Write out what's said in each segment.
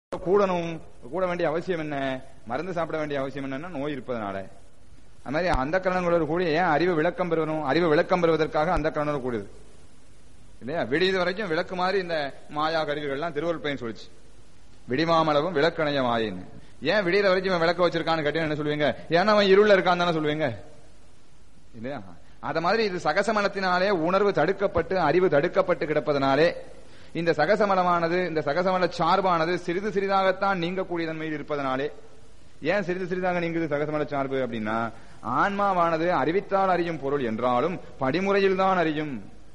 கூட வேண்டிய அவசியம் என்ன? மருந்து சாப்பிட வேண்டிய அவசியம் என்னன்னா நோய் இருப்பதனால. அது மாதிரி அந்த கரணங்களோடு கூடிய ஏன் அறிவு விளக்கம் பெறணும்? அறிவு விளக்கம் பெறுவதற்காக அந்த கரணோடு கூடியது இல்லையா? விடியது வரைக்கும் விளக்கு மாதிரி இந்த மாயா கருவிகள்லாம் திருவள்ளுவர் பயன் சொல்லிச்சு. விடிமாமளவும் விளக்கணைய மாயின்னு. ஏன் விடியற வரைக்கும் விளக்க வச்சிருக்கான்னு கேட்டீங்கன்னா என்ன சொல்லுவீங்க? ஏன்னா அவன் இருள இருக்கான்னு தானே சொல்லுவீங்க இல்லையா? அத மாதிரி இது சகசமலத்தினாலே உணர்வு தடுக்கப்பட்டு அறிவு தடுக்கப்பட்டு கிடப்பதனாலே இந்த சகசமலமானது, இந்த சகசமல சார்பானது சிறிது சிறிதாகத்தான் நீங்கக்கூடிய தன்மையில் இருப்பதனாலே. ஏன் சிறிது சிறிதாக நீங்குது சகசமல சார்பு அப்படின்னா, ஆன்மாவானது அறிவித்தால் அறியும் பொருள் என்றாலும் படிமுறையில் தான் அறியும்.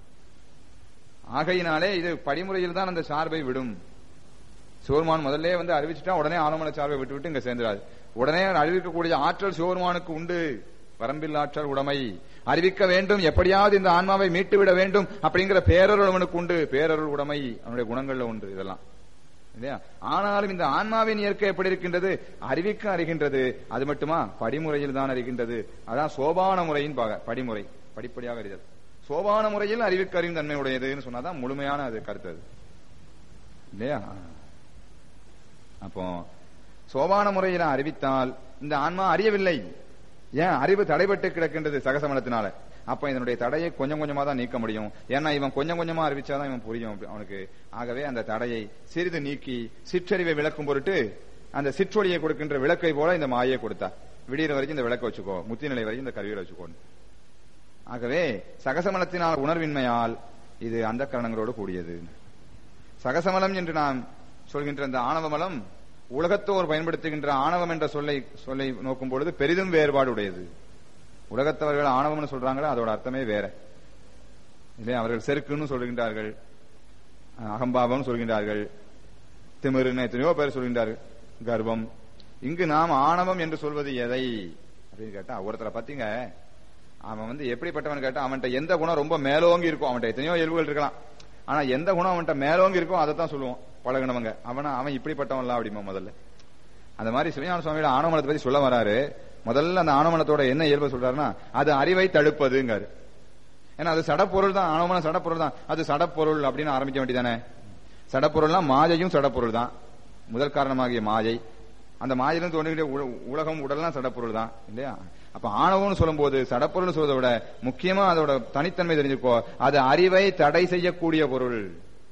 ஆகையினாலே இது படிமுறையில் தான் அந்த சார்பை விடும். சிவருமான் முதல்ல அறிவிச்சுட்டா உடனே ஆலமல சார்பை விட்டு இங்க சேர்ந்துடாது. உடனே அறிவிக்கக்கூடிய ஆற்றல் சிவருமானுக்கு உண்டு. வரம்பில் ஆற்றல் உடைமை அறிவிக்க வேண்டும், எப்படியாவது இந்த ஆன்மாவை மீட்டு விட வேண்டும் அப்படிங்கிற பேரருள் அவனுக்கு உண்டு. பேரருள் உடைமை அவனுடைய குணங்கள்ல உண்டு இதெல்லாம் இல்லையா? ஆனாலும் இந்த ஆன்மாவின் இயற்கை எப்படி இருக்கின்றது? அறிவிக்க அறிகின்றது. அது மட்டுமா? படிமுறையில் தான் அறிகின்றது. அதான் சோபான முறையின் படிமுறை, படிப்படியாக அறிதல். சோபான முறையில் அறிவிக்க அறியும் தன்மை உடையதுன்னு சொன்னாதான் முழுமையான அது கருத்து அது இல்லையா? அப்போ சோபான முறையில அறிவித்தால் இந்த ஆன்மா அறியவில்லை. ஏன்? அறிவு தடைபட்டு கிடக்கின்றது சகசமலத்தினால. அப்ப இதனுடைய தடையை கொஞ்சம் கொஞ்சமா தான் நீக்க முடியும். ஏன்னா இவன் கொஞ்சம் கொஞ்சமா அறிவிச்சாதான் இவன் புரியும் அவனுக்கு. ஆகவே அந்த தடையை சிறிது நீக்கி சிற்றறிவை விளக்கும் பொருட்டு அந்த சிற்றொழியை கொடுக்கின்ற விளக்கை போல இந்த மாயை கொடுத்தார். விடிகிற வரைக்கும் இந்த விளக்க வச்சுக்கோ, முத்தி நிலை வரைக்கும் இந்த கருவியை வச்சுக்கோ. ஆகவே சகசமலத்தினால் உணர்வின்மையால் இது அந்த கரணங்களோடு கூடியது. சகசமலம் என்று நாம் சொல்கின்ற இந்த ஆணவமலம் உலகத்தோர் பயன்படுத்துகின்ற ஆணவம் என்ற சொல்லை நோக்கும் பொழுது பெரிதும் வேறுபாடு உடையது. உலகத்தவர்கள் ஆணவம்னு சொல்றாங்களே அதோட அர்த்தமே வேற இல்லையா? அவர்கள் செருக்குன்னு சொல்கின்றார்கள், அகம்பாவம் சொல்கின்றார்கள், திமிருன்னு எத்தனையோ பேர் சொல்கின்றார்கள், கர்வம். இங்கு நாம் ஆணவம் என்று சொல்வது எதை அப்படின்னு கேட்டா, ஒருத்தரை பத்திங்க அவன் எப்படிப்பட்டவன் கேட்டா, அவன்கிட்ட எந்த குணம் ரொம்ப மேலோங்கி இருக்கும். அவன்கிட்ட எத்தனையோ இயல்புகள் இருக்கலாம், ஆனா எந்த குணம் அவன்கிட்ட மேலோங்கி இருக்கும் அதை தான் சொல்லுவோம் பழகினவங்க. அவன் இப்படிப்பட்டவன்லாம் அப்படிமா முதல்ல. அந்த மாதிரி சிவஞான சுவாமியோட ஆணவமலத்தை பத்தி சொல்ல வராரு. முதல்ல அந்த ஆணவமலத்தோட என்ன இயல்பு சொல்றாருன்னா, அது அறிவை தடுப்பதுங்காரு. ஏன்னா அது சடப்பொருள் தான், ஆணவமலம் சடப்பொருள் தான். அது சடப்பொருள் அப்படின்னு ஆரம்பிக்க வேண்டியதானே. சடப்பொருள்னா மாயையும் சடப்பொருள் தான். முதல் காரணமாகிய மாயை, அந்த மாயிலும் தோன்றுகிற உலகம் உடல்லாம் சடப்பொருள் தான் இல்லையா? அப்ப ஆணவம்னு சொல்லும் போது சடப்பொருள் சொல்வதை விட முக்கியமா அதோட தனித்தன்மை தெரிஞ்சுக்கோ. அது அறிவை தடை செய்யக்கூடிய பொருள்.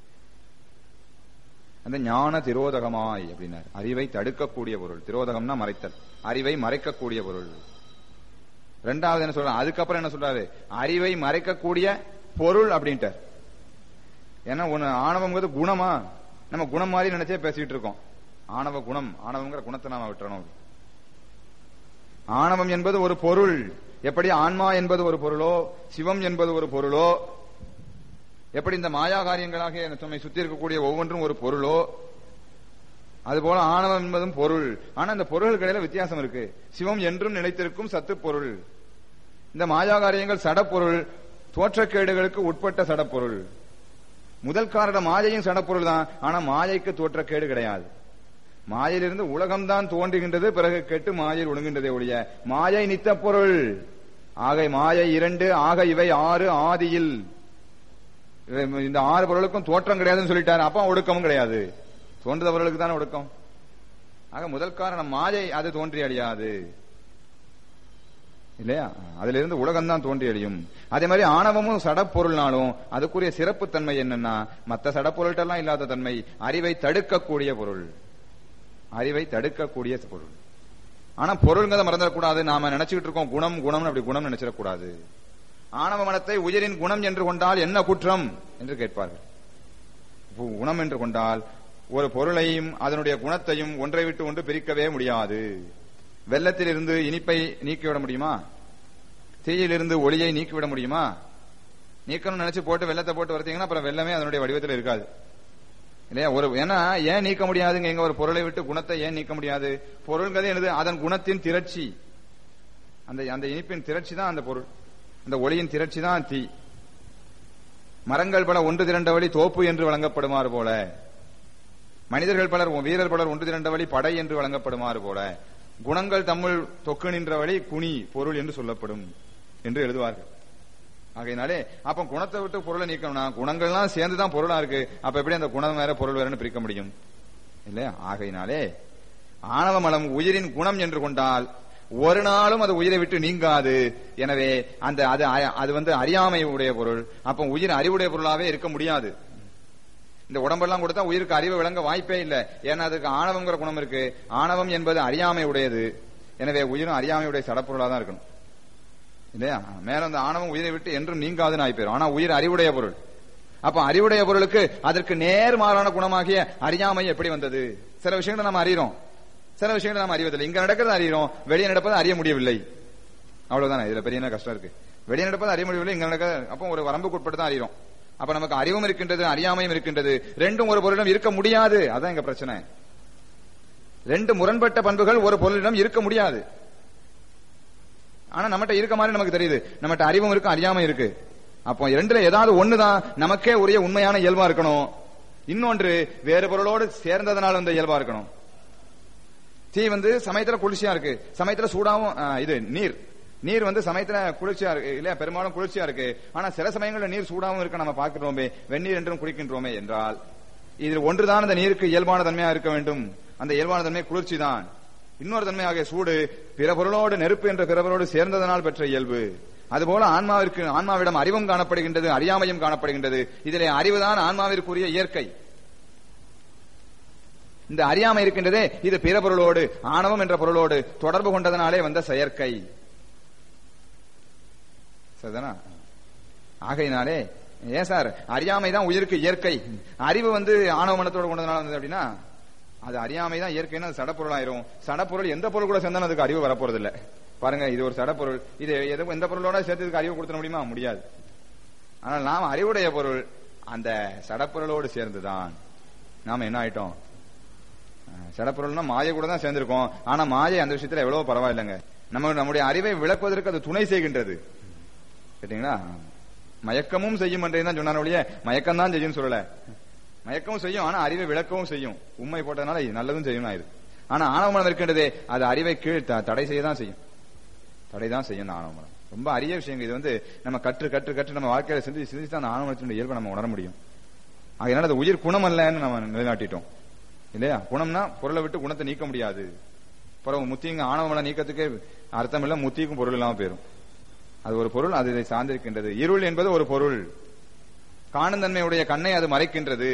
அந்த ஞான திரோதகமாய் அப்படின்னாரு. அறிவை தடுக்கக்கூடிய பொருள். திரோதகம்னா மறைத்தல், அறிவை மறைக்கக்கூடிய பொருள். ரெண்டாவது என்ன சொல்ற, அதுக்கப்புறம் என்ன சொல்றாரு? அறிவை மறைக்கக்கூடிய பொருள் அப்படின்ட்டார். ஏன்னா ஆணவம்ங்கிறது குணமா? நம்ம குணம் மாதிரி நினைச்சே பேசிட்டு இருக்கோம். ஆணவ குணம், ஆணவங்கிற குணத்தை நாம விட்டுறணும். ஆணவம் என்பது ஒரு பொருள். எப்படி ஆன்மா என்பது ஒரு பொருளோ, சிவம் என்பது ஒரு பொருளோ, எப்படி இந்த மாயா காரியங்களாக நம்மை சுத்தி இருக்கக்கூடிய ஒவ்வொன்றும் ஒரு பொருளோ, அதுபோல ஆணவம் என்பதும் பொருள். ஆனா இந்த பொருள்களுக்கு இடையில வித்தியாசம் இருக்கு. சிவம் என்றும் நிலைத்திருக்கும் சத்து பொருள். இந்த மாயா காரியங்கள் சடப்பொருள், தோற்றக்கேடுகளுக்கு உட்பட்ட சடப்பொருள். முதல் காரண மாயையும் சடப்பொருள் தான், ஆனா மாயைக்கு தோற்றக்கேடு கிடையாது. மாயிலிருந்து உலகம்தான் தோன்றுகின்றது, பிறகு கெட்டு மாயில் ஒழுங்குகின்றதே ஒழிய மாயை நித்த பொருள். ஆகை மாயை 2, ஆக இவை 6 ஆதியில். இந்த 6 பொருளுக்கும் தோற்றம் கிடையாதுன்னு சொல்லிட்டாரு. அப்ப ஒடுக்கமும் கிடையாது, தோன்றுபவர்களுக்கு தானே ஒடுக்கம். ஆக முதல் காரணம் மாயை, அது தோன்றி அழியாது இல்லையா? அதுல இருந்து உலகம் தான் தோன்றி அழியும். அதே மாதிரி ஆணவமும் சடப்பொருள்னாலும் அதுக்குரிய சிறப்பு தன்மை என்னன்னா, மற்ற சடப்பொருள்கிட்டெல்லாம் இல்லாத தன்மை, அறிவை தடுக்கக்கூடிய பொருள். அறிவை தடுக்கக்கூடிய பொருள். ஆனா பொருள்ங்கிறத மறந்துடக்கூடாது. நாம நினைச்சுக்கிட்டு இருக்கோம் குணம் குணம்னு, அப்படி குணம் நினைச்சிடக்கூடாது. ஆணவ மனத்தை உயிரின் குணம் என்று கொண்டால் என்ன குற்றம் என்று கேட்பார்கள். குணம் என்று கொண்டால் ஒரு பொருளையும் அதனுடைய குணத்தையும் ஒன்றை விட்டு ஒன்று பிரிக்கவே முடியாது. வெள்ளத்தில் இருந்து இனிப்பை நீக்கிவிட முடியுமா? தீயிலிருந்து ஒளியை நீக்கிவிட முடியுமா? நீக்கணும்னு நினைச்சு போட்டு வெள்ளத்தை போட்டு வரத்தீங்கன்னா அப்புறம் வெள்ளமே அதனுடைய வடிவத்தில் இருக்காது இல்லையா? ஏன்னா ஏன் நீக்க முடியாதுங்க? எங்க ஒரு பொருளை விட்டு குணத்தை ஏன் நீக்க முடியாது? பொருள்கள் என்னது? அதன் குணத்தின் திரட்சி. அந்த இனிப்பின் திரட்சி தான் அந்த பொருள், அந்த ஒளியின் திரட்சி தான் தீ. மரங்கள் பல ஒன்று திரண்ட வழி தோப்பு என்று வழங்கப்படுமாறு போல, மனிதர்கள் பலர் வீரர் பலர் ஒன்று திரண்ட வழி படை என்று வழங்கப்படுமாறு போல, குணங்கள் தம்முள் தொக்கு நின்ற வழி குனி பொருள் என்று சொல்லப்படும் என்று எழுதுவார்கள். ஆகையினாலே அப்ப குணத்தை விட்டு பொருளை நீக்கணும்னா குணங்கள்லாம் சேர்ந்துதான் பொருளா இருக்கு. அப்ப எப்படி அந்த குணம் வேற பொருள் வேறன்னு பிரிக்க முடியும்? இல்லையா? ஆகையினாலே ஆணவ மலம் உயிரின் குணம் என்று கொண்டால் ஒரு நாளும் அது உயிரை விட்டு நீங்காது. எனவே அந்த அது வந்து அறியாமை உடைய பொருள். அப்ப உயிர் அறிவுடைய பொருளாவே இருக்க முடியாது. இந்த உடம்பெல்லாம் கொடுத்தா உயிருக்கு அறிவு விளங்க வாய்ப்பே இல்லை. ஏன்னா அதுக்கு ஆணவங்கிற குணம் இருக்கு. ஆணவம் என்பது அறியாமை உடையது. எனவே உயிரும் அறியாமையுடைய சடப்பொருளா தான் இருக்கணும், இல்லையா? மேல அந்த ஆணவம் உயிரை விட்டு என்றும் நீங்காதுன்னு ஆயிப்போம். ஆனா உயிர் அறிவுடைய பொருள். அப்ப அறிவுடைய பொருளுக்கு அதற்கு நேர்மாறான குணமாகிய அறியாமை எப்படி வந்தது? சில விஷயங்களை நம்ம அறிகிறோம், சில விஷயங்களை நாம் அறிவதில்லை. இங்க நடக்கிறது அறிகிறோம், வெளியே நடப்பதை அறிய முடியவில்லை. அவ்வளவுதானே. இதுல பெரிய கஷ்டம் இருக்கு. வெளியே நடப்பதை அறிய முடியவில்லை, இங்க நடக்க அப்போ ஒரு வரம்புக்கு உட்பட்டு தான் அறிகிறோம். அப்ப நமக்கு அறிவும் இருக்கின்றது, அறியாமையும் இருக்கின்றது. ரெண்டும் ஒரு பொருளிடம் இருக்க முடியாது. அதான் எங்க பிரச்சனை. ரெண்டு முரண்பட்ட பண்புகள் ஒரு பொருளிடம் இருக்க முடியாது. ஆனா நம்மகிட்ட இருக்க மாதிரி நமக்கு தெரியுது. நம்மகிட்ட அறிவும் இருக்கு, அறியாமை இருக்கு. அப்போ ரெண்டுல ஏதாவது ஒண்ணுதான் நமக்கே உரிய உண்மையான இயல்பா இருக்கணும். இன்னொன்று வேறு பொருளோடு சேர்ந்ததனால வந்த இயல்பா இருக்கணும். தீ வந்து சமயத்துல குளிர்ச்சியா இருக்கு, சமயத்துல சூடாவும். இது நீர் வந்து சமயத்துல குளிர்ச்சியா இருக்கு இல்லையா? பெரும்பாலும் குளிர்ச்சியா இருக்கு. ஆனா சில சமயங்கள்ல நீர் சூடாவும் இருக்க நம்ம பார்க்கிறோமே, வெந்நீர் என்றும் குடிக்கின்றோமே என்றால் இதில் ஒன்றுதான் அந்த நீருக்கு இயல்பான தன்மையா இருக்க வேண்டும். அந்த இயல்பான தன்மை குளிர்ச்சி தான். இன்னொரு தன்மையாக சூடு பிற பொருளோடு, நெருப்பு என்ற பிற பொருளோடு சேர்ந்ததனால் பெற்ற இயல்பு. அதுபோல ஆன்மாவிடம் அறிவும் காணப்படுகின்றது, அறியாமையும் காணப்படுகின்றது. இதிலே அறிவுதான் ஆன்மாவிற்குரிய இயற்கை. இந்த அறியாமை இருக்கின்றதே, இது பிற பொருளோடு, ஆணவம் என்ற பொருளோடு தொடர்பு கொண்டதனாலே வந்த செயற்கை. சரிதானா? ஆகையினாலே ஏன் சார் அறியாமை தான் உயிருக்கு இயற்கை, அறிவு வந்து ஆணவ மனத்தோடு கொண்டதனால வந்தது அப்படின்னா, அது அறியாமை தான் இயற்கைன்னு அது சடப்பொருள் ஆயிரும். சடப்பொருள் எந்த பொருள் கூட சேர்ந்தாலும் அதுக்கு அறிவு வரப்போறது இல்ல. பாருங்க, இது ஒரு சடப்பொருள். இது எந்த பொருளோட சேர்த்ததுக்கு அறிவு கொடுத்த முடியுமா? முடியாது. ஆனால் நாம் அறிவுடைய பொருள் அந்த சடப்பொருளோடு சேர்ந்துதான் நாம என்ன ஆயிட்டோம்? சடப்பொருள்னா மாயை கூட தான் சேர்ந்திருக்கோம். ஆனா மாயை அந்த விஷயத்துல எவ்வளவு பரவாயில்லைங்க. நம்முடைய அறிவை விளக்குவதற்கு அது துணை செய்கின்றது. கேட்டீங்களா? மயக்கமும் செய்யும் என்றே தான் சொன்னார் ஒழிய மயக்கம் தான் செய்யும் சொல்லல. மயக்கமும் செய்யும், ஆனா அறிவை விளக்கவும் செய்யும். உண்மை போட்டதுனால நல்லதும் செய்யும் ஆயிருக்கு. ஆனா ஆணவமனம் இருக்கின்றதே, அது அறிவை கீழ் தடை செய்யதான் செய்யும். தடைதான் செய்யும் ஆணவமனம். ரொம்ப அரிய விஷயங்கள். இது வந்து நம்ம கற்று நம்ம வாழ்க்கையில சிந்திச்சு அந்த ஆணவமனத்தினுடைய இயல்பை நம்ம உணர முடியும். அதனால அது உயிர் குணம் அல்லன்னு நம்ம நிலைநாட்டிட்டோம் இல்லையா? குணம்னா பொருளை விட்டு குணத்தை நீக்க முடியாது. பிறகு முத்திங்க ஆணவமன நீக்கத்துக்கு அர்த்தம் இல்ல, முத்திக்கும் பொருள் இல்லாம போயிரும். அது ஒரு பொருள், அது இதை சார்ந்திருக்கின்றது. இருள் என்பது ஒரு பொருள், காணும் தன்மையுடைய கண்ணை அது மறைக்கின்றது.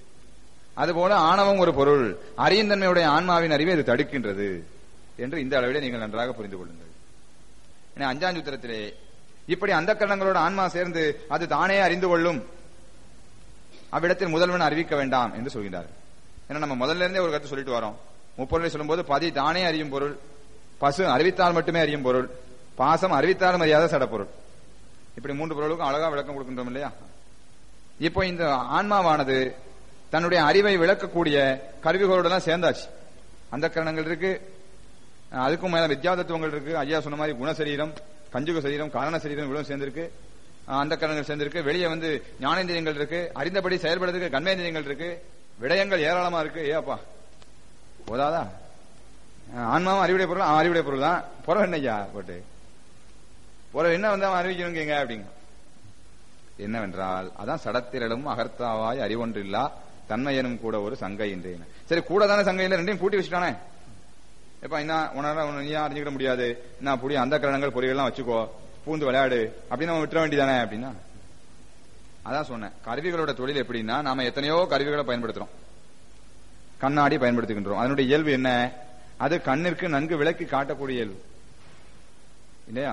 அதுபோல ஆணவம் ஒரு பொருள், அறியும் தன்மையுடைய ஆன்மாவின் அறிவை அது தடுக்கின்றது என்று இந்த அளவிலே நீங்கள் நன்றாக புரிந்து கொள்ளுங்கள். அஞ்சாம் சூத்திரத்திலே இப்படி அந்த கரணங்களோட ஆன்மா சேர்ந்து அது தானே அறிந்து கொள்ளும், அவ்விடத்தில் முதல்வன் அறிவிக்க வேண்டாம் என்று சொல்கிறார். ஏன்னா நம்ம முதல்ல இருந்தே ஒரு கருத்து சொல்லிட்டு வரோம். முப்பொருளை சொல்லும் போது பதி தானே அறியும் பொருள், பசு அறிவித்தால் மட்டுமே அறியும் பொருள், பாசம் அறிவித்தாலும் அறியாத சடப்பொருள். இப்படி மூன்று பொருளுக்கும் அழகா விளக்கம் கொடுக்கின்றோம் இல்லையா? இப்போ இந்த ஆன்மாவானது தன்னுடைய அறிவை விளக்கக்கூடிய கருவிகளோட எல்லாம் சேர்ந்தாச்சு. அந்த கரணங்கள் இருக்கு, அதுக்கும் மேல வித்யாதத்துவங்கள் இருக்கு. ஐயா சொன்ன மாதிரி குணசரீரம், கஞ்சுக சரீரம், காரண சரீரம் இவ்வளவு சேர்ந்திருக்கு. அந்த கரணங்கள் சேர்ந்திருக்கு. வெளியே வந்து ஞானேந்திரியங்கள் இருக்கு, அறிந்தபடி செயல்படுறதுக்கு கண்மேந்திரியங்கள் இருக்கு, விடயங்கள் ஏராளமா இருக்கு. ஏப்பா போதாதா? ஆன்மாவும் அறிவுடைய பொருள், அறிவுடைய பொருள் தான். புறம் என்னையா போட்டு புறம் என்ன வந்து அவன் அறிவிக்கணுங்க அப்படிங்க. என்னவென்றால் அதான் சடத்திரளும் அகர்த்தாவாய் அறிவொன்றில்லா தன்மையனும் கூட ஒரு சங்கை என்றேன். சரி, கூட தானே சங்கை இல்லை, ரெண்டையும் கூட்டி வச்சுட்டானே. எப்ப என்ன உணர நீயா அறிஞ்சுக்கிட முடியாது, நான் புடி அந்த கரணங்கள் பொறிகள்லாம் வச்சுக்கோ, பூந்து விளையாடு அப்படின்னு நம்ம விட்டுற வேண்டியதானே அப்படின்னா. அதான் சொன்னேன், கருவிகளோட தொழில் எப்படின்னா, நாம எத்தனையோ கருவிகளை பயன்படுத்துறோம். கண்ணாடி பயன்படுத்துகின்றோம். அதனுடைய இயல்பு என்ன? அது கண்ணிற்கு நன்கு விளக்கி காட்டக்கூடிய இயல்பு இல்லையா?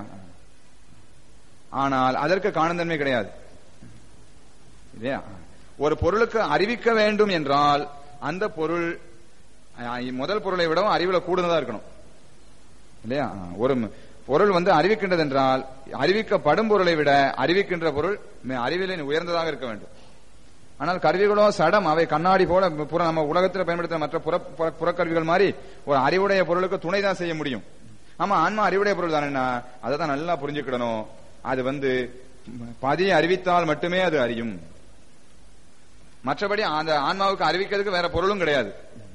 ஆனால் அதற்கு காணும் தன்மை கிடையாது இல்லையா? ஒரு பொருளுக்கு அறிவிக்க வேண்டும் என்றால் அந்த பொருள் முதல் பொருளை விடவும் அறிவுல கூடுதலா இருக்கணும் இல்லையா? ஒரு பொருள் வந்து அறிவிக்கின்றது என்றால் அறிவிக்கப்படும் பொருளை விட அறிவிக்கின்ற பொருள் அறிவிலே உயர்ந்ததாக இருக்க வேண்டும். ஆனால் கருவிகளோ சடம், அவை கண்ணாடி போல நம்ம உலகத்தில் பயன்படுத்துற மற்ற புறக்கருவிகள் மாதிரி ஒரு அறிவுடைய பொருளுக்கு துணை தான் செய்ய முடியும். ஆமா, ஆன்மா அறிவுடைய பொருள் தானே, அதை தான் நல்லா புரிஞ்சுக்கிடணும். அது வந்து பதியை அறிவித்தால் மட்டுமே அது அறியும். மற்றபடி அந்த ஆன்மாவுக்கு அறிவிக்கிறதுக்கு வேற பொருளும் கிடையாது.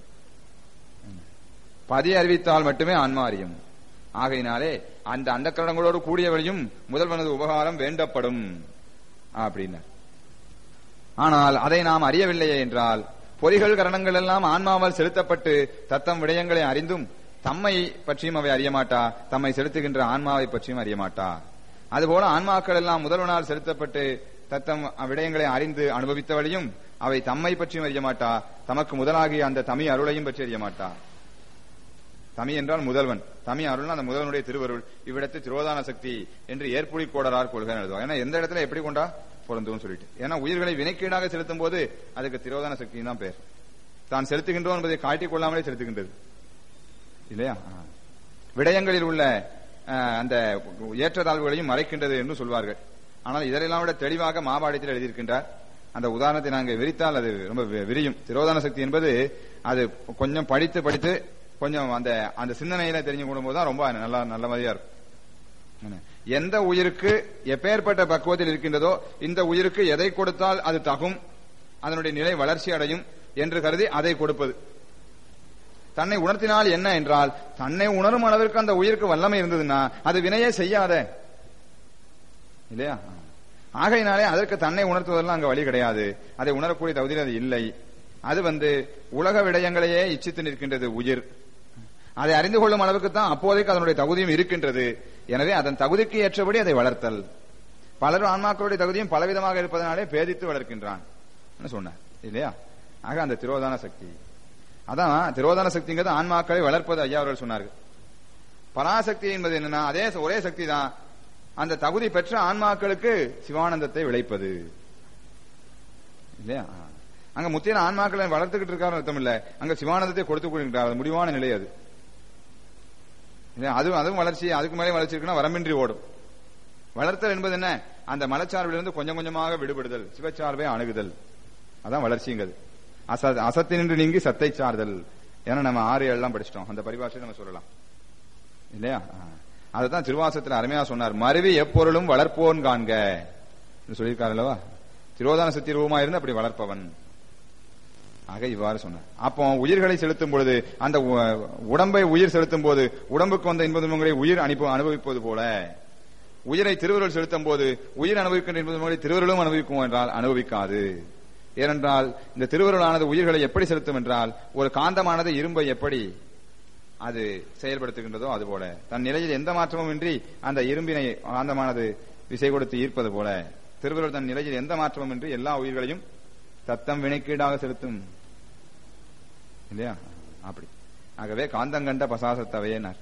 பதியை அறிவித்தால் மட்டுமே ஆன்மா அறியும். ஆகையினாலே அந்த அண்டக்கரணங்களோடு கூடிய வழியும் முதல்வனது உபகாரம் வேண்டப்படும் அப்படின்னா. ஆனால் அதை நாம் அறியவில்லையே என்றால் பொறிகள் கரணங்கள் எல்லாம் ஆன்மாவால் செலுத்தப்பட்டு தத்தம் விடயங்களை அறிந்தும் தம்மை பற்றியும் அவை அறியமாட்டா, தம்மை செலுத்துகின்ற ஆன்மாவை பற்றியும் அறியமாட்டா. அதுபோல ஆன்மாக்கள் எல்லாம் முதல்வனால் செலுத்தப்பட்டு தத்தம் விடயங்களை அறிந்து அனுபவித்த வழியும் அவை தம்மை பற்றியும் அறியமாட்டா, தமக்கு முதலாகிய அந்த தமி அருளையும் பற்றி அறியமாட்டா. தமி என்றால் முதல்வன், தமி அருள் அந்த முதல்வனுடைய திருவருள். இவ்விடத்து திரோதான சக்தி என்று ஏற்புடி கோடரார் கொள்கை எழுதுவார். ஏன்னா எந்த இடத்துல எப்படி கொண்டா பொருந்தும் சொல்லிட்டு. ஏன்னா உயிர்களை வினைக்கீடாக செலுத்தும் போது அதுக்கு திரோதான சக்தி தான் பேர். தான் செலுத்துகின்றோம் என்பதை காட்டிக் கொள்ளாமலே செலுத்துகின்றது இல்லையா? விடயங்களில் உள்ள அந்த ஏற்றத்தாழ்வுகளையும் மறைக்கின்றது என்று சொல்வார்கள். ஆனால் இதெல்லாம் விட தெளிவாக மாபாடியத்தில் எழுதியிருக்கின்றார். அந்த உதாரணத்தை நாங்கள் விரித்தால் அது ரொம்ப விரியும். திரோதான சக்தி என்பது அது கொஞ்சம் படித்து படித்து கொஞ்சம் அந்த அந்த சிந்தனையில தெரிஞ்சு கொள்ளும் போதுதான் ரொம்ப நல்ல மாதிரியா இருக்கும். எந்த உயிருக்கு எப்பேற்பட்ட பக்குவத்தில் இருக்கின்றதோ இந்த உயிருக்கு எதை கொடுத்தால் அது தகும், அதனுடைய நிலை வளர்ச்சி அடையும் என்று கருதி அதை கொடுப்பது. தன்னை உணர்த்தினால் என்ன என்றால், தன்னை உணரும் அளவிற்கு அந்த உயிருக்கு வல்லமை இருந்ததுன்னா அது வினையே செய்யாத இல்லையா? ஆகையினாலே அதற்கு தன்னை உணர்த்துவதெல்லாம் அங்க வழி கிடையாது. அதை உணரக்கூடிய தகுதியில் அது இல்லை. அது உலக விடயங்களையே இச்சித்து நிற்கின்றது உயிர். அதை அறிந்து கொள்ளும் அளவுக்கு தான் அப்போதைக்கு அதனுடைய தகுதியும் இருக்கின்றது. எனவே அதன் தகுதிக்கு ஏற்றபடி அதை வளர்த்தல். பலரும் ஆன்மாக்களுடைய தகுதியும் பலவிதமாக இருப்பதனாலே பேதித்து வளர்க்கின்றான் சொன்னார் இல்லையா? ஆக அந்த திரோதான சக்தி, அதான் திரோதான சக்திங்கிறது ஆன்மாக்களை வளர்ப்பது ஐயா அவர்கள் சொன்னார்கள். பராசக்தி என்பது என்னன்னா அதே ஒரே சக்தி தான் அந்த தகுதி பெற்ற ஆன்மாக்களுக்கு சிவானந்தத்தை விளைப்பது இல்லையா? அங்க முத்தியான ஆன்மாக்களை வளர்த்துக்கிட்டு இருக்காரு அர்த்தம் இல்ல, அங்க சிவானந்தத்தை கொடுத்துக் கொண்டிருக்கிறார். முடிவான நிலை அது. அதுவும் வளர்ச்சி, அதுக்கு மேலே வளர்ச்சி இருக்குன்னா வரம்பின்றி ஓடும். வளர்த்தல் என்பது என்ன? அந்த மலச்சார்பிலிருந்து கொஞ்சம் கொஞ்சமாக விடுபடுதல், சிவச்சார்பை அணுகுதல், அதான் வளர்ச்சிங்கிறது. அசத்தினின்று நீங்கி சத்தை சார்தல். ஏன்னா நம்ம 6 எல்லாம் படிச்சிட்டோம், அந்த பரிபாஷை நம்ம சொல்லலாம் இல்லையா? அதுதான் திருவாசகத்தில் அருமையா சொன்னார். மருவி எப்பொருளும் வளர்ப்போன் காண்க சொல்லியிருக்காரு அல்லவா? திரோதான சக்தி ரூபமா இருந்து அப்படி வளர்ப்பவன். ஆக இவ்வாறு சொன்னார். அப்போ உயிர்களை செலுத்தும் பொழுது அந்த உடம்பை உயிர் செலுத்தும் போது உடம்புக்கு வந்த இன்ப துன்பங்களை உயிர் அனுபவிப்பது போல உயிரை திருவருள் செலுத்தும் போது உயிர் அனுபவிக்கின்ற இன்ப துன்பங்களை திருவருளும் அனுபவிக்கும் என்றால் அனுபவிக்காது. ஏனென்றால் இந்த திருவருளானது உயிர்களை எப்படி செலுத்தும் என்றால், ஒரு காந்தமானது இரும்பை எப்படி அது செயல்படுத்துகின்றதோ அதுபோல தன் நிலையில் எந்த மாற்றமும் இன்றி அந்த இரும்பினை காந்தமானது விசை கொடுத்து ஈர்ப்பது போல திருவருள் தன் நிலையில் எந்த மாற்றமும் இன்றி எல்லா உயிர்களையும் தத்தம் வினைக்கீடாக செலுத்தும் இல்லையா? அப்படி. ஆகவே காந்தங்கண்ட பசாசத்தவையினார்.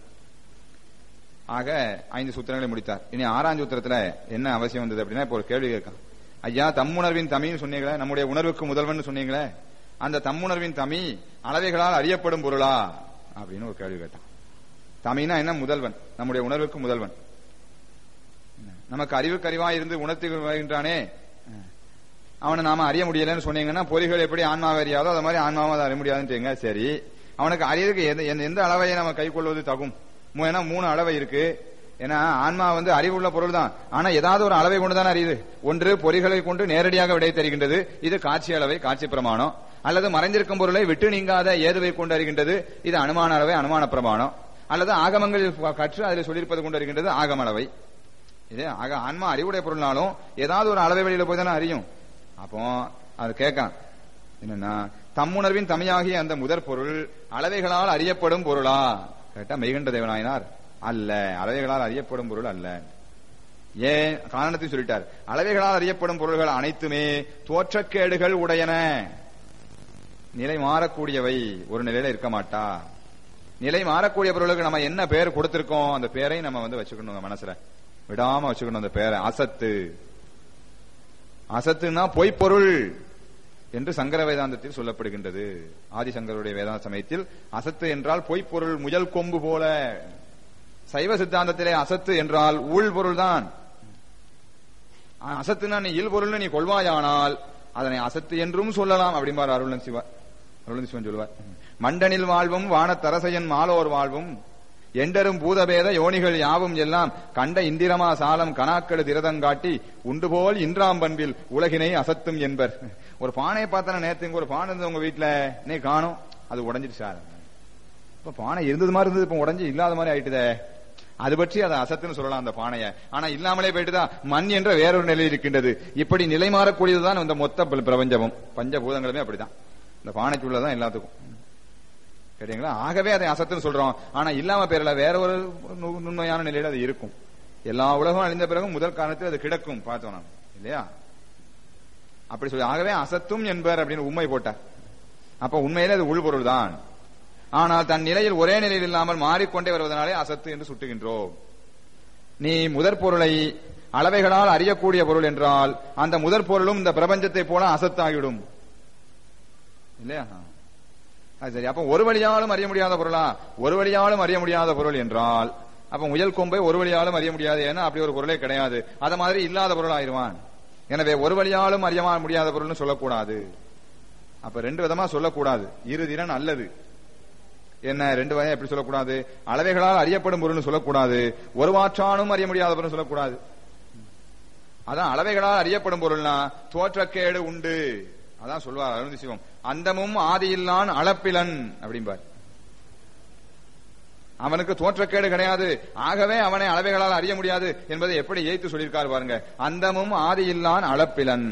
ஆக 5 சூத்திரங்களை முடித்தார். இனி 6ஆம் சூத்திரத்துல என்ன அவசியம் வந்தது அப்படின்னா, இப்போ ஒரு கேள்வி கேட்கான். ஐயா, தம்முணர்வின் தமின்னு சொன்னீங்களே, நம்முடைய உணர்வுக்கு முதல்வன் சொன்னீங்களே, அந்த தம்முணர்வின் தமி அளவைகளால் அறியப்படும் பொருளா அப்படின்னு ஒரு கேள்வி கேட்டான். தமினா என்ன? முதல்வன், நம்முடைய உணர்வுக்கு முதல்வன். நமக்கு அறிவுக்கு அறிவா இருந்து உணர்த்தி வருகின்றானே, அவனை நாம அறிய முடியலன்னு சொன்னீங்கன்னா, பொறிகள் எப்படி ஆன்மாவை அறியாதோ அது மாதிரி ஆன்மாவை அதை அறிய முடியாதுன்னு. சரி, அவனுக்கு அறியறதுக்கு எந்த அளவையை நம்ம கை கொள்வது தகும்? ஏன்னா 3 அளவை இருக்கு. ஏன்னா ஆன்மா அறிவுள்ள பொருள் தான், ஆனா ஏதாவது ஒரு அளவை கொண்டுதான் அறியுது. ஒன்று பொறிகளை கொண்டு நேரடியாக விடை தருகின்றது, இது காட்சி அளவை, காட்சி பிரமாணம். அல்லது மறைந்திருக்கும் பொருளை விட்டு நீங்காத ஏதுவை கொண்டு அறிகின்றது, இது அனுமான அளவை, அனுமான பிரமாணம். அல்லது ஆகமங்களில் கற்று அதில் சொல்லியிருப்பது கொண்டு அறிகின்றது, ஆகம அளவை. இது ஆக ஆன்மா அறிவுடைய பொருள்னாலும் ஏதாவது ஒரு அளவை வெளியில போய் தானே அறியும். அப்போ அது கேட்கான் என்னன்னா, தம்முணர்வின் தமியாகிய அந்த முதற் பொருள் அளவைகளால் அறியப்படும் பொருளா கேட்டா, மெய்கண்ட தேவனாயினார் அல்ல, அளவைகளால் அறியப்படும் பொருள் அல்ல. ஏன் காரணத்தையும் சொல்லிட்டார். அளவைகளால் அறியப்படும் பொருள்கள் அனைத்துமே தோற்றக்கேடுகள் உடையன, நிலை மாறக்கூடியவை, ஒரு நிலையில இருக்க மாட்டா. நிலை மாறக்கூடிய பொருளுக்கு நம்ம என்ன பேர் கொடுத்திருக்கோம், அந்த பேரை நம்ம வச்சுக்கணும், மனசுல விடாம வச்சுக்கணும். அந்த பேரை அசத்து, அசத்துனா பொய்ப்பொருள் என்று சங்கர வேதாந்தத்தில் சொல்லப்படுகின்றது. ஆதிசங்கருடைய வேதாந்த சமயத்தில் அசத்து என்றால் பொய்ப்பொருள், முயல் கொம்பு போல. சைவ சித்தாந்தத்திலே அசத்து என்றால் ஊழ் பொருள் தான். அசத்துனா நீ இல் பொருள் நீ கொள்வாயானால் அதனை அசத்து என்றும் சொல்லலாம் அப்படிம்பார் அருளன் சிவன் சொல்லுவார். மண்டனில் வாழ்வும் வானத்தரசையன் மாலோர் வாழ்வும் எண்டரும் பூதபேத யோனிகள் யாவும் எல்லாம் கண்ட இந்திரமா சாலம் கனாக்களு திரதங்காட்டி உண்டு போல் இன்றாம் பண்பில் உலகினை அசத்தும் என்பர். ஒரு பானையை பார்த்தா நேரத்துக்கு ஒரு பானை இருந்தது உங்க வீட்டுல, நீ காணும், அது உடஞ்சிட்டு சார். இப்ப பானை இருந்தது மாதிரி இருந்தது, இப்ப உடஞ்சி இல்லாத மாதிரி ஆயிட்டுதே, அது பற்றி அதை அசத்துன்னு சொல்லலாம் அந்த பானைய. ஆனா இல்லாமலே போயிட்டுதான் மண் என்ற வேறொரு நிலை இருக்கின்றது. இப்படி நிலை மாறக்கூடியதுதான் இந்த மொத்த பிரபஞ்சமும், பஞ்சபூதங்களுமே அப்படிதான். இந்த பானைக்கு உள்ளதான் எல்லாத்துக்கும். கேட்டீங்களா? ஆகவே அதை அசத்துன்னு சொல்றோம். ஆனா இல்லாம பேர்ல வேற ஒரு நுண்மையான நிலையில அது இருக்கும். எல்லா உலகம் அழிந்த பிறகு முதல் காரணத்தில் அது கிடக்கும் பார்த்தோம் நாம் இல்லையா? அப்படி சொல்லி ஆகவே அசத்தும் என்பர் அப்படின்னு உண்மை போட்டார். அப்ப உண்மையிலே அது உள்பொருள் தான். ஆனால் தன் நிலையில் ஒரே நிலையில் இல்லாமல் மாறிக்கொண்டே வருவதனாலே அசத்து என்று சுட்டுகின்றோம். நீ முதற் பொருளை அளவைகளால் அறியக்கூடிய பொருள் என்றால் அந்த முதற் பொருளும் இந்த பிரபஞ்சத்தை போல அசத்தாகிவிடும் இல்லையா? சரி, அப்ப ஒரு வழியாலும் அறிய முடியாத பொருளா? ஒரு வழியாலும் அறிய முடியாத பொருள் என்றால் அப்ப முயல் கொம்பை ஒரு வழியாலும் அறிய முடியாது. ஏன்னா அப்படி ஒரு பொருளே கிடையாது. அத மாதிரி இல்லாத பொருள் ஆயிருவான். எனவே ஒரு வழியாலும் அறிய முடியாத பொருள்னு சொல்லக்கூடாது. அப்ப ரெண்டு விதமா சொல்லக்கூடாது. இருதிறன் அல்லது என்ன ரெண்டு வகையா எப்படி சொல்லக்கூடாது? அளவைகளால் அறியப்படும் பொருள்னு சொல்லக்கூடாது. ஒரு மாற்றானும் அறிய முடியாத பொருள் சொல்லக்கூடாது. அதான் அளவைகளால் அறியப்படும் பொருள்னா தோற்றக்கேடு உண்டு. அதான் சொல்வார் அருந்தி சிவம். அந்தமும் ஆதியில்லான் அளப்பிலன் அப்படிம்பார். அவனுக்கு தோற்றக்கேடு கிடையாது, ஆகவே அவனை அளவைகளால் அறிய முடியாது என்பதை எப்படி ஏய்த்து சொல்லியிருக்காரு பாருங்க. அந்தமும் ஆதியில்லான் அளப்பிலன்.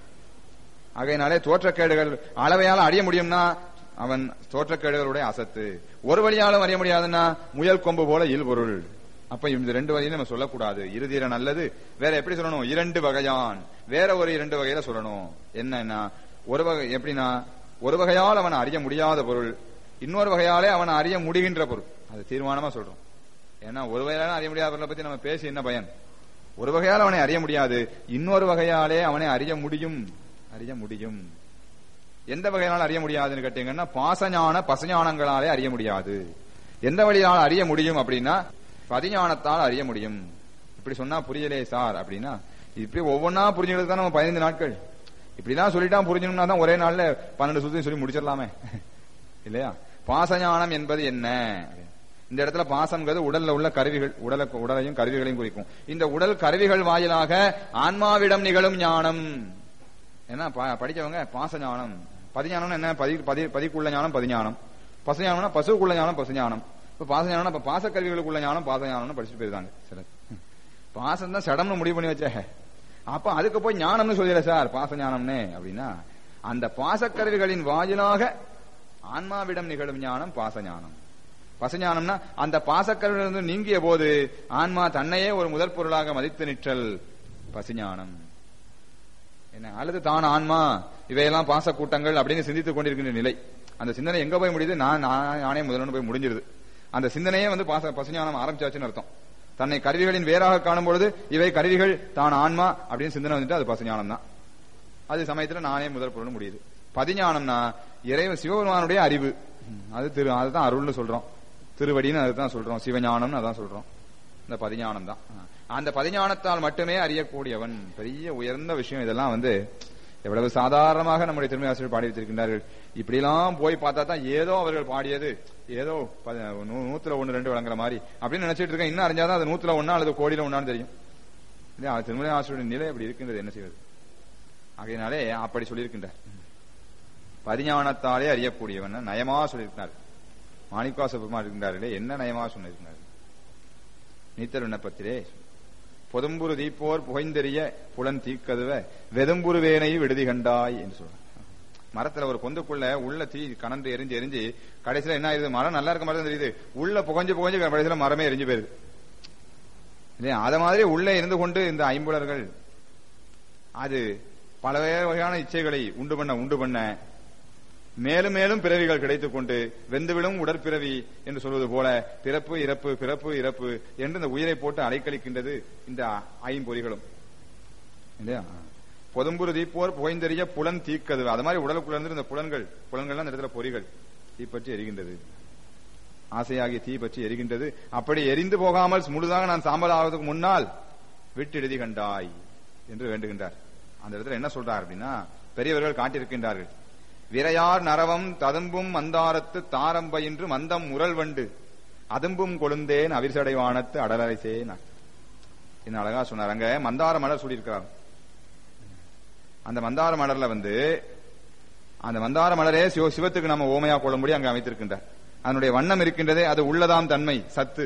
ஆகையினாலே தோற்றக்கேடுகள் அளவையால் அறிய முடியும்னா அவன் தோற்றக்கேடுகளுடைய அசத்து. ஒரு வழியாலும் அறிய முடியாதுன்னா முயல் கொம்பு போல இல்பொருள். அப்ப இந்த ரெண்டு வகையில நம்ம சொல்லக்கூடாது. இருதிறன் அல்லது வேற எப்படி சொல்லணும்? இரண்டு வகையான். வேற ஒரு இரண்டு வகையில சொல்லணும். என்னன்னா ஒரு வகை எப்படின்னா ஒரு வகையால் அவன் அறிய முடியாத பொருள், இன்னொரு வகையாலே அவன் அறிய முடிகின்ற பொருள். அது தீர்மானமா சொல்றோம். ஏன்னா ஒரு வகையால அறிய முடியாத பொருளை பத்தி நம்ம பேசி என்ன பயன்? ஒரு வகையால் அவனை அறிய முடியாது, இன்னொரு வகையாலே அவனை அறிய முடியும். அறிய முடியும். எந்த வகையால் அறிய முடியாதுன்னு கேட்டீங்கன்னா பாசஞான பசஞானங்களாலே அறிய முடியாது. எந்த வழியால் அறிய முடியும் அப்படின்னா பதிஞானத்தால் அறிய முடியும். இப்படி சொன்னா புரியலே சார் அப்படின்னா இப்படி ஒவ்வொன்னா புரிஞ்சுக்கிறது தான் நம்ம 15 நாட்கள். இப்படிதான் சொல்லிட்டா புரிஞ்சணும்னா தான் ஒரே நாள்ல 12 சுத்தையும் சொல்லி முடிச்சிடலாமே இல்லையா? பாசஞானம் என்பது என்ன? இந்த இடத்துல பாசம்ங்கிறது உடல்ல உள்ள கருவிகள், உடலையும் கருவிகளையும் குறிக்கும். இந்த உடல் கருவிகள் வாயிலாக ஆன்மாவிடம் நிகழும் ஞானம். ஏன்னா படிச்சவங்க பாசஞானம் பதிஞானம் என்ன? பதிக்குள்ள ஞானம் பதிஞானம், பசுஞானம்னா பசுக்குள்ள ஞானம் பசுஞானம். இப்ப பாசஞானம் இப்ப பாசக்கருவிகளுக்குள்ள ஞானம் பாசஞானம் படிச்சுட்டு போயிருந்தாங்க சிலர். பாசம் தான் சடம்னு முடிவு பண்ணி வச்ச, அப்ப அதுக்கு போய் ஞானம்னு சொல்லல சார் பாசஞானம்னு அப்படின்னா அந்த பாசக்கருவிகளின் வாயிலாக ஆன்மாவிடம் நிகழும் ஞானம் பாசஞானம். பசுஞானம்னா அந்த பாசக்கருவிலிருந்து நீங்கிய போது ஆன்மா தன்னையே ஒரு முதற் பொருளாக மதித்து நிற்றல் பசுஞானம். என்ன அல்லது தான் ஆன்மா இவையெல்லாம் பாச கூட்டங்கள் அப்படின்னு சிந்தித்துக் கொண்டிருக்கின்ற நிலை. அந்த சிந்தனை எங்க போய் முடியுது? நானே முதல்ல போய் முடிஞ்சிருது. அந்த சிந்தனையே பசுஞானம் ஆரம்பிச்சாச்சுன்னு அர்த்தம். தன்னை கருவிகளின் வேறாக காணும் பொழுது இவை கருவிகள் தான் ஆன்மா அப்படின்னு சிந்தனை வந்துட்டு அது பசுஞானம் தான். அது சமயத்துல நானே முதல் பொருள் முடியுது. பதிஞானம்னா இறைவன் சிவபெருமானுடைய அறிவு. அதுதான் அருள்னு சொல்றோம், திருவடின்னு அதுதான் சொல்றோம், சிவஞானம்னு அதான் சொல்றோம். இந்த பதிஞானம் தான். அந்த பதிஞானத்தால் மட்டுமே அறியக்கூடியவன். பெரிய உயர்ந்த விஷயம். இதெல்லாம் எவ்வளவு சாதாரணமாக நம்முடைய திருமண ஆசிரியர் பாடி வைத்திருக்கின்றார்கள். இப்படி எல்லாம் போய் பார்த்தா தான் ஏதோ அவர்கள் பாடியது ஏதோ 100ல் 1 2 வழங்குற மாதிரி அப்படின்னு நினைச்சிட்டு இருக்கேன். இன்னும் அறிஞ்சாதான் அது 100ல் 1 அல்லது கோடியில 1 தெரியும். திருமண ஆசிரியருடைய நிலை அப்படி இருக்கின்றது. என்ன செய்வது? ஆகையினாலே அப்படி சொல்லியிருக்கின்றார். பதிஞானத்தாலே அறியக்கூடியவன் நயமா சொல்லியிருக்கிறார். மாணிக்கவாச பெருமாள் இருக்கின்றார்களே என்ன நயமா சொன்னிருக்கிறார். நீத்தல் விண்ணப்பத்திலே பொதும்புரு தீப்போர் புகைந்தெறிய புலன் தீக்கதுவ வெதும்புரு வேனை விடுதி கண்டாய் என்று சொல்றார். மரத்துல ஒரு பொந்துக்குள்ள உள்ள தீ கணந்து எரிஞ்சு எரிஞ்சு கடைசியில என்ன ஆயிருது? மரம் நல்லா இருக்க மாதிரி தெரியுது, உள்ள புகஞ்சு கடைசியில மரமே எரிஞ்சு போயிருது இல்லையா? அத மாதிரி உள்ளே இருந்து கொண்டு இந்த ஐம்புலர்கள் அது பல வகையான இச்சைகளை உண்டு பண்ண மேலும் மேலும் பிறவிகள் கிடைத்துக் கொண்டு வெந்துவிடும் உடற்பிறவி என்று சொல்வது போல பிறப்பு இறப்பு பிறப்பு இறப்பு என்று இந்த உயிரை போட்டு அலைக்கழிக்கின்றது இந்த ஐம்பொறிகளும் இல்லையா? பொதும்புரு தீப்போர் புகைந்தெறிய புலன் தீக்கது. அது மாதிரி உடலுக்குள்ள இருந்து இந்த புலன்கள் அந்த இடத்துல பொறிகள் தீப்பற்றி எரிகின்றது. ஆசையாகிய தீ பற்றி எரிகின்றது. அப்படி எரிந்து போகாமல் முழுதாக நான் சாம்பல் ஆவதற்கு முன்னால் விட்டு எழுதி கண்டாய் என்று வேண்டுகின்றார். அந்த இடத்துல என்ன சொல்றார் அப்படின்னா பெரியவர்கள் காட்டியிருக்கின்றார்கள். விரையார் நரவம் ததும்பும் மந்தாரத்து தாரம்பயின்று மந்தம் முரல் வண்டு அதும்பும் கொழுந்தேன் அவிர்சடைவானத்து அடலரைசேன். என்ன அழகா சொன்னார். அங்க மந்தார மலர் சொல்லியிருக்கிறார். அந்த மந்தார மலர்ல அந்த மந்தார மலரே சிவத்துக்கு நம்ம ஓமையா கொள்ளும்படி அங்க அமைத்திருக்கின்றார். அதனுடைய வண்ணம் இருக்கின்றதே அது உள்ளதாம் தன்மை சத்து.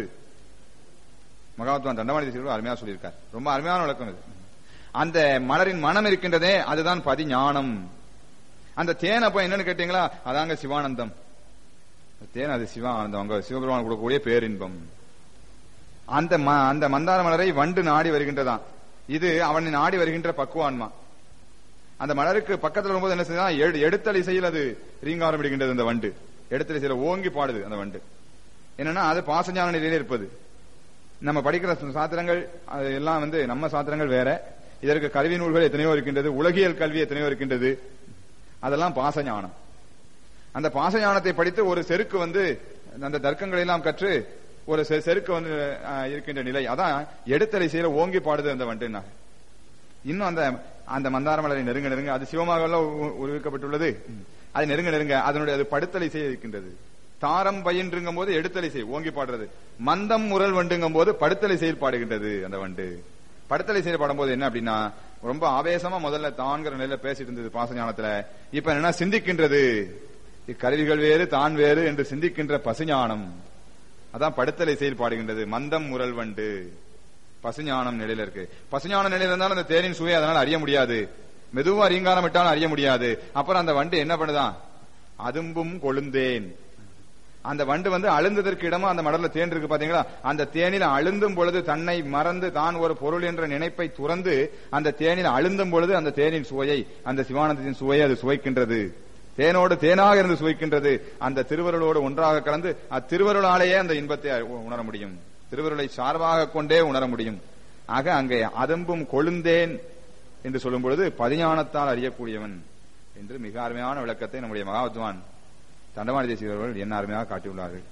மகாத்மா தண்டவாணி சிவரு அருமையா சொல்லியிருக்கார். ரொம்ப அருமையான விளக்கம் இது. அந்த மலரின் மனம் இருக்கின்றதே அதுதான் பதிஞானம். அந்த தேன் அப்ப என்னன்னு கேட்டீங்களா, அதாங்க சிவானந்தம். தேன் அது சிவானந்தம், அங்க சிவபெருமான் கொடுக்கக்கூடிய பேரின்பம். அந்த மந்தார மலரை வண்டு நாடி வருகின்றதான். இது அவனை நாடி வருகின்ற பக்குவான்மா. அந்த மலருக்கு பக்கத்துல வரும்போது என்ன செய்யுதுன்னா, எடுத்தல் இசையில் அது ரீங்காரம் இடுகின்றது. அந்த வண்டு எடுத்தல் இசையில ஓங்கி பாடுது. அந்த வண்டு என்னன்னா அது பாசஞான நிலையில இருப்பது. நம்ம படிக்கிற சாத்திரங்கள் அது எல்லாம் நம்ம சாத்திரங்கள் வேற, இதற்கு கல்வி நூல்கள் எத்தனையோ இருக்கின்றது, உலகியல் கல்வி எத்தனையோ இருக்கின்றது. அதெல்லாம் பாசஞானம். அந்த பாசஞானத்தை படித்து ஒரு செருக்கு அந்த தர்க்கங்களை எல்லாம் கற்று ஒரு செருக்கு இருக்கின்ற நிலை. அதான் எடுத்தலை செய்யற ஓங்கி பாடுது அந்த வண்டு. இன்னும் அந்த மந்தார மலரை நெருங்க நெருங்க, அது சிவமாக உருவிக்கப்பட்டுள்ளது, அது நெருங்க நெருங்க அதனுடைய அது படுத்தலை செய்ய இருக்கின்றது. தாரம் பயின்றுங்கும் போது எடுத்தலை செய் ஓங்கி பாடுறது, மந்தம் முரல் வண்டுங்கும் போது படுத்தலை செயல் பாடுகின்றது அந்த வண்டு. படுத்தலை செயல் பாடும்போது என்ன அப்படின்னா, ரொம்ப ஆவேசமா முதல்ல தான்கிற நிலையில பேசிட்டு இருந்தது பாசஞானத்துல. இப்ப என்ன சிந்திக்கின்றது, இக்கருவிகள் வேறு தான் வேறு என்று சிந்திக்கின்ற பசுஞானம். அதான் படுத்தலை செயல் பாடுகின்றது. மந்தம் முரல் வண்டு பசுஞானம் நிலையில இருக்கு. பசுஞான நிலையில இருந்தாலும் அந்த தேனின் சுவை அதனால அறிய முடியாது, மெதுவா ரீங்காரம் விட்டாலும் அறிய முடியாது. அப்புறம் அந்த வண்டு என்ன பண்ணுதான், அதும்பும் கொழுந்தேன். அந்த வண்டு அழுந்ததற்கு இடமா அந்த மடல்ல தேன் இருக்கு பாத்தீங்களா, அந்த தேனில் அழுந்தும் பொழுது தன்னை மறந்து தான் ஒரு பொருள் என்ற நினைப்பை துறந்து அந்த தேனில் அழுந்தும் பொழுது அந்த தேனின் சுவையை, அந்த சிவானந்தத்தின் சுவையை அது சுவைக்கின்றது. தேனோடு தேனாக இருந்து சுவைக்கின்றது. அந்த திருவருளோடு ஒன்றாக கலந்து அத்திருவருளாலேயே அந்த இன்பத்தை உணர முடியும், திருவருளை சார்பாக கொண்டே உணர முடியும். ஆக அங்கே அதும்பும் கொழுந்தேன் என்று சொல்லும் பொழுது பதிஞானத்தால் அறியக்கூடியவன் என்று மிக அருமையான விளக்கத்தை நம்முடைய மகாவித்வான் தண்டவாணி தேசிகர் அவர்கள் என்ன அருமையாக காட்டியுள்ளார்கள்.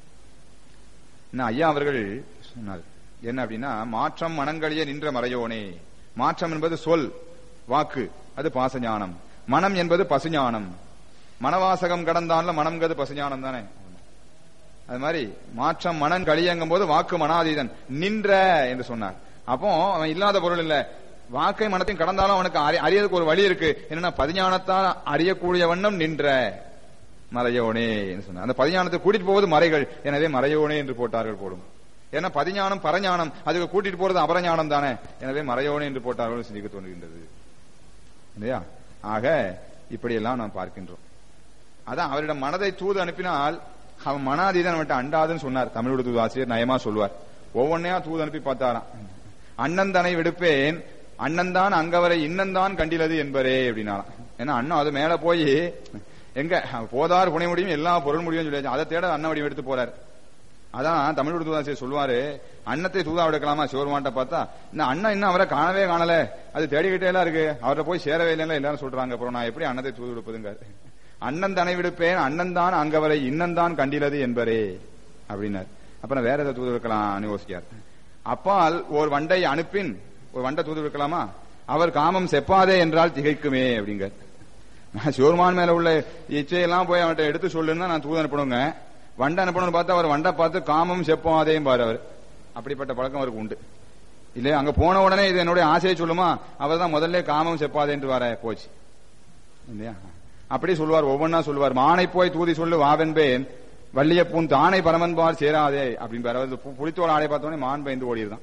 ஐயா அவர்கள் சொன்னார் என்ன அப்படின்னா, மாற்றம் மனங்களிய நின்ற மறையோனே. மாற்றம் என்பது சொல் வாக்கு, அது பாசஞானம். மனம் என்பது பசுஞானம். மனவாசகம் கடந்தான்ல மனம்ங்கிறது பசுஞானம் தானே. அது மாதிரி மாற்றம் மனம் கழியங்கும் போது வாக்கு மனாதீதன் நின்ற என்று சொன்னார். அப்போ அவன் இல்லாத பொருள் இல்ல, வாக்கை மனத்தையும் கடந்தாலும் அவனுக்கு அறியறதுக்கு ஒரு வழி இருக்கு. என்னன்னா பதிஞானத்தால் அறியக்கூடிய வண்ணம் நின்ற மறையோனே என்று சொன்னார். அந்த பதிஞானத்தை கூட்டிட்டு போவது மறைகள், எனவே மறையோனே என்று போட்டார்கள் போடும். ஏன்னா பதிஞானம் பரஞானம், அதுக்கு கூட்டிட்டு போறது அபரஞானம் தானே, எனவே மறையோனே என்று போட்டார்கள் சிந்திக்க தோன்றுகின்றது இல்லையா. ஆக இப்படியெல்லாம் நாம் பார்க்கின்றோம். அதான் அவரிடம் மனதை தூது அனுப்பினால் அவன் மனாதீதன் அவன்கிட்ட அண்டாதுன்னு சொன்னார். தமிழோட தூது ஆசிரியர் நயமா சொல்வார். ஒவ்வொன்னையா தூது அனுப்பி பார்த்தாராம். அண்ணந்தனை விடுப்பேன் அண்ணன்தான் அங்கவரை இன்னந்தான் கண்டிலது என்பரே அப்படின்னாலாம். ஏன்னா அண்ணன் அது மேல போய் எங்க போதார் புனை முடியும் எல்லா பொருள் முடியும் சொல்லி அதை தேட அண்ணன் வடிவம் எடுத்து போறாரு. அதான் தமிழோட தூதாசிரியர் சொல்லுவாரு, அன்னத்தை தூதா எடுக்கலாமா சிவருமான்ட்ட பார்த்தா, இந்த அண்ணன் இன்னும் அவரை காணவே காணல, அது தேடிக்கிட்டே எல்லாம் இருக்கு, அவரை போய் சேரவே இல்லைன்னா எல்லாரும் சொல்றாங்க. அப்புறம் நான் எப்படி அன்னத்தை தூது விடுப்பதுங்க. அண்ணன் தனை விடுப்பேன் அண்ணன்தான் அங்கவரை இன்னந்தான் கண்டிலது என்பரே அப்படின்னார். அப்புறம் வேற ஏதாவது தூது வைக்கலாம்னு யோசிக்கார். அப்பால் ஒரு வண்டை அனுப்பின், ஒரு வண்டை தூது வைக்கலாமா, அவர் காமம் செப்பாதே என்றால் திகைக்குமே அப்படிங்க. நான் சிவருமான் மேல உள்ள இச்சையெல்லாம் போய் அவன்கிட்ட எடுத்து சொல்லுன்னா நான் தூது அனுப்பணுங்க. வண்டை அனுப்பணும்னு பார்த்தா அவர் வண்டை பார்த்து காமம் செப்பாதேயும் பாரு அவர். அப்படிப்பட்ட பழக்கம் அவருக்கு உண்டு இல்லையா. அங்க போன உடனே இது என்னுடைய ஆசையை சொல்லுமா, அவர் தான் முதல்ல காமம் செப்பாதே என்று வர போச்சு இல்லையா. அப்படி சொல்லுவார், ஒவ்வொன்னா சொல்லுவார். மானை போய் தூதி சொல்லு வாவென்பேன் வள்ளியப்பூன் தானை பரமன்பார் சேராதே அப்படின்னு புளித்தோட ஆடை பார்த்தோன்னே மான் பயந்து ஓடிடுதான்.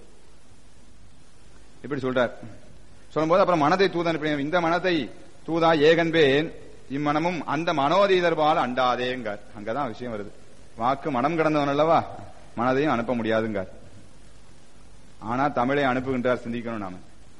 இப்படி சொல்றார். சொல்லும் போது அப்புறம் மனதை தூத அனுப்பினேன், இந்த மனத்தை தூதா ஏகன்பேன் இம்மனமும் அந்த மனோதீதர்பால் அண்டாதேங்கார். அங்கதான் விஷயம் வருது. வாக்கு மனம் கடந்தவன் அல்லவா, மனதையும் அனுப்ப முடியாதுங்கார். ஆனா தமிழை அனுப்புகின்றார். சிந்திக்கணும் நாம.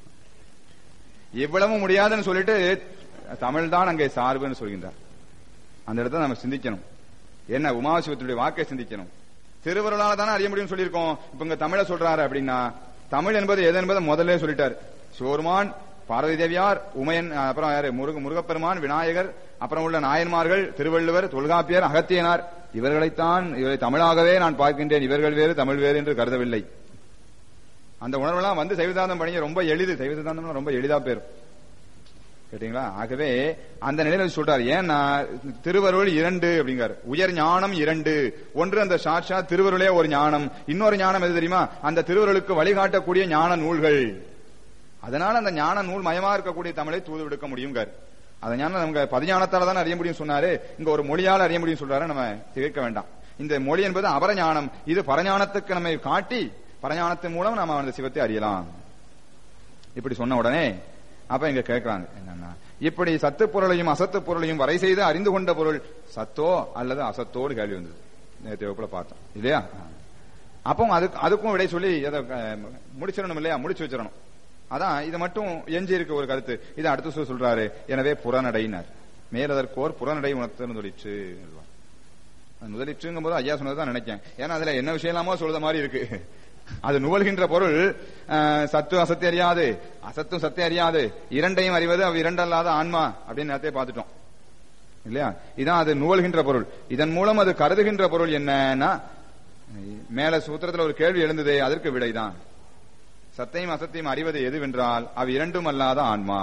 இவ்வளவு முடியாதுன்னு சொல்லிட்டு தமிழ் தான் அங்கே சார்புன்னு சொல்கின்றார். அந்த இடத்துல நம்ம சிந்திக்கணும். என்ன உமாசிவத்துடைய வாக்கை சிந்திக்கணும். திருவருளால தானே அறிய முடியும் சொல்லியிருக்கோம். இப்ப இங்க தமிழை சொல்றாரு அப்படின்னா தமிழ் என்பது எது என்பதை முதல்ல சொல்லிட்டார். சிவருமான், பார்வதி தேவியார், உமையன், அப்புறம் யாரு முருகப்பெருமான், விநாயகர், அப்புறம் உள்ள நாயன்மார்கள், திருவள்ளுவர், தொல்காப்பியர், அகத்தியனார், இவர்களைத்தான் இவரை தமிழாகவே நான் பார்க்கின்றேன். இவர்கள் வேறு தமிழ் வேறு என்று கருதவில்லை. அந்த உணர்வெல்லாம் சைவ சித்தாந்தம் படிங்க ரொம்ப எளிது. சைவ சித்தாந்தம் ரொம்ப எளிதா பேரும் கேட்டீங்களா. ஆகவே அந்த நிலையில சொல்றாரு. ஏன்னா திருவருள் 2 அப்படிங்காரு. உயர் ஞானம் 2. ஒன்று அந்த சாட்சா திருவருளே ஒரு ஞானம். இன்னொரு ஞானம் எது தெரியுமா, அந்த திருவருளுக்கு வழிகாட்டக்கூடிய ஞான நூல்கள். அதனால அந்த ஞான நூல் மயமா இருக்கக்கூடிய தமிழை தூது விடுக்க முடியுங்காரு. அதை ஞானம் நமக்கு பதிஞானத்தால தான் அறிய முடியும் சொன்னாரு. இங்க ஒரு மொழியால் அறிய முடியும் சொல்றாரு. நம்ம திகைக்க வேண்டாம். இந்த மொழி என்பது அபரஞானம். இது பரஞானத்துக்கு நம்மை காட்டி பரஞானத்தின் மூலம் நாம அந்த சிவத்தை அறியலாம். இப்படி சொன்ன உடனே அப்ப இங்க கேட்கறாங்க என்னன்னா, இப்படி சத்து பொருளையும் அசத்து பொருளையும் வரை செய்து அறிந்து கொண்ட பொருள் சத்தோ அல்லது அசத்தோடு கேள்வி வந்தது. நேற்று வகுப்புல பார்த்தோம் இல்லையா? அப்போ அதுக்கும் விடை சொல்லி அதை முடிச்சிடணும் இல்லையா? முடிச்சு வச்சிடணும். அதான் இது மட்டும் எஞ்சி இருக்க ஒரு கருத்து. இதை அடுத்து சொல்றாரு. எனவே புறநடையினர் மேலதற்கோர் புறநடை உணர்த்து தொழிற்று. முதலிற்றுங்கும் போது ஐயா சொன்னதுதான் நினைக்கேன். ஏன்னா அதுல என்ன விஷயம் இல்லாமோ சொல்ற மாதிரி இருக்கு. அது நுவல்கின்ற பொருள் சத்து அசத்தை அறியாது, அசத்தும் சத்தை அறியாது, இரண்டையும் அறிவது அவ் இரண்டல்லாத ஆன்மா அப்படின்னு நேரத்தை பார்த்துட்டோம் இல்லையா? இதான் அது நுவல்கின்ற பொருள். இதன் மூலம் அது கருதுகின்ற பொருள் என்னன்னா, மேல சூத்திரத்தில் ஒரு கேள்வி எழுந்ததே, அதற்கு விடைதான். சத்தையும் அசத்தையும் அறிவது எதுவென்றால் அவ் இரண்டும் அல்லாத ஆன்மா.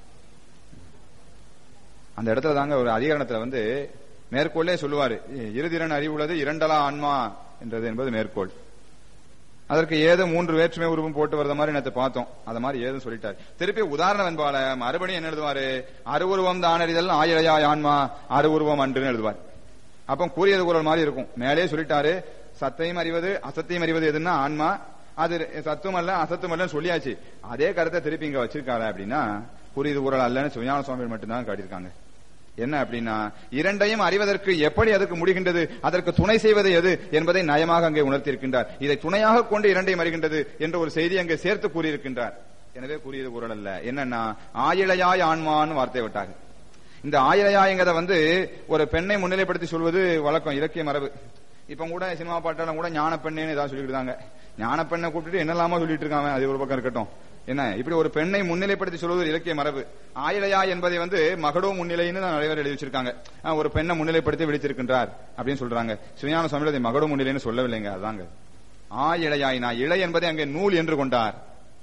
அந்த இடத்துல தாங்க ஒரு அதிகரணத்துல மேற்கோளே சொல்லுவாரு, இருதிறன் அறிவுள்ளது இரண்டலா ஆன்மா என்றது என்பது மேற்கோள். அதற்கு ஏதோ 3 வேற்றுமை உருவம் போட்டு வர்ற மாதிரி நேற்று பார்த்தோம். அத மாதிரி ஏதும் சொல்லிட்டாரு. திருப்பி உதாரணம் என்பால மறுபடியும் என்ன எழுதுவாரு, அருவுருவம் தான் அறிதல் ஆயிழையா ஆன்மா அருவுருவம் அன்றுன்னு எழுதுவார். அப்ப கூறியது குரல் மாதிரி இருக்கும். மேலே சொல்லிட்டாரு, சத்தையும் அறிவது அசத்தையும் அறிவது எதுன்னா ஆன்மா, அது சத்தும் அல்ல அசத்தும் அல்லன்னு சொல்லியாச்சு. அதே கருத்தை திருப்பி இங்க வச்சிருக்காரு அப்படின்னா கூறியது குரல் அல்லன்னு சிவஞான சுவாமிகள் மட்டும்தான் காட்டியிருக்காங்க. என்ன அப்படின்னா, இரண்டையும் அறிவதற்கு எப்படி அதுக்கு முடிகின்றது, அதற்கு துணை செய்வது எது என்பதை நயமாக அங்கே உணர்த்தியிருக்கின்றார். இதை துணையாக கொண்டு இரண்டையும் அறிகின்றது என்ற ஒரு செய்தி அங்கே சேர்த்து கூறியிருக்கின்றார். எனவே கூறியது குரல் அல்ல. என்னன்னா, ஆயிழையாய் ஆன்மான்னு வார்த்தை விட்டாங்க. இந்த ஆயிழையாய்ங்கிறத ஒரு பெண்ணை முன்னிலைப்படுத்தி சொல்வது வழக்கம், இலக்கிய மரபு. இப்ப கூட சினிமா பாட்டாலும் கூட ஞான பெண்ணேன்னு ஏதாவது சொல்லிட்டு இருக்காங்க. ஞான பெண்ணை கூப்பிட்டு என்னெல்லாமோ சொல்லிட்டு இருக்காங்க. அது ஒரு பக்கம் இருக்கட்டும். என்ன இப்படி ஒரு பெண்ணை முன்னிலைப்படுத்தி சொல்வது இலக்கிய மரபு. ஆயிழையா என்பதை மகடோ முன்னிலைன்னு நிறைய பேர் எழுதி வச்சிருக்காங்க. ஒரு பெண்ணை முன்னிலைப்படுத்தி விழித்திருக்கின்றார் அப்படின்னு சொல்றாங்க. சிவஞான சுவாமிகள் அதை மகடோ முன்னிலைன்னு சொல்லவில்லைங்க. அதாங்க ஆயிழையாய். இழை என்பதை அங்கே நூல் என்று கொண்டார்.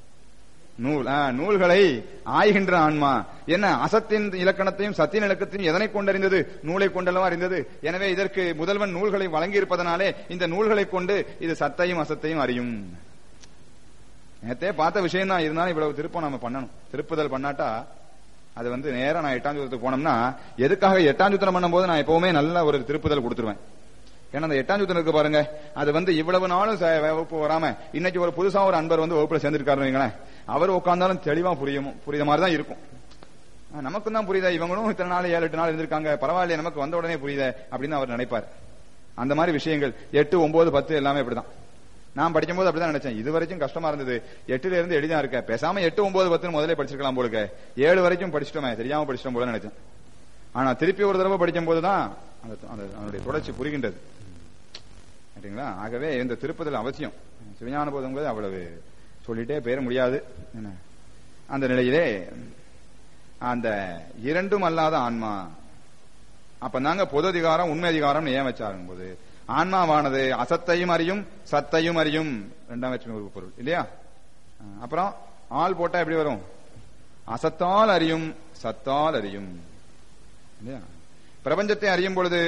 நூல்களை ஆய்கின்ற ஆன்மா. என்ன அசத்தின் இலக்கணத்தையும் சத்தின் இலக்கத்தையும் எதனை கொண்டறிந்தது? நூலை கொண்டல்லவா அறிந்தது. எனவே இதற்கு முதல்வன் நூல்களை வழங்கி இருப்பதனாலே இந்த நூல்களை கொண்டு இது சத்தையும் அசத்தையும் அறியும். நேத்தே பார்த்த விஷயம் தான். இருந்தாலும் இவ்வளவு திருப்பம் நம்ம பண்ணணும். திருப்புதல் பண்ணாட்டா அது நேரம் நான் 8ஆம் சூத்திரத்துக்கு போனோம்னா, எதுக்காக 8ஆம் சூத்திரம் பண்ணும் போது நான் எப்பவுமே நல்ல ஒரு திருப்புதல் கொடுத்துருவேன். ஏன்னா அந்த 8ஆம் சூத்திரம் இருக்கு பாருங்க, அது இவ்வளவு நாளும் வகுப்பு வராம இன்னைக்கு ஒரு புதுசா ஒரு அன்பர் வகுப்புல சேர்ந்திருக்காருன்னு வைங்களேன், அவர் உட்கார்ந்தாலும் தெளிவா புரியுத மாதிரி தான் இருக்கும். நமக்கும் தான் புரியுதா, இவங்களும் இத்தனை நாள் 7-8 நாள் இருந்திருக்காங்க, பரவாயில்ல நமக்கு வந்த உடனே புரியுத அப்படின்னு அவர் நினைப்பார். அந்த மாதிரி விஷயங்கள் 8, 9, 10 எல்லாமே இப்படிதான். நான் படிக்கும் போது அப்படிதான் நினைச்சேன். இது வரைக்கும் கஷ்டமா இருந்தது. 8ல இருந்து எளிதா இருக்க, பேசாம 8, 9, 10 முதலே படிச்சிருக்கலாம் போலுக்க, 7 வரைக்கும் படிச்சிட்டோமே, தெரியாம படிச்சிட்டோம் போல நினைச்சேன். ஆனா திருப்பி ஒரு தடவை படிக்கும் போதுதான் அதனுடைய தொடர்ச்சி புரிகின்றது. ஆகவே இந்த திருப்புதல் அவசியம். சிவஞான போதும் அவ்வளவு சொல்லிட்டே பெயர முடியாது. அந்த நிலையிலே அந்த இரண்டும் அல்லாத ஆன்மா. அப்ப நாங்க பொது அதிகாரம் உண்மை அதிகாரம் ஏன் வச்சாருங்க போது, ஆன்மாவானது அசத்தையும் அறியும் சத்தையும் அறியும். 2ஆம் வேற்றுமை பொருள் இல்லையா? அப்புறம் ஆள் போட்டா எப்படி வரும்? அசத்தால் அறியும் சத்தால் அறியும் இல்லையா? பிரபஞ்சத்தை அறியும் பொழுது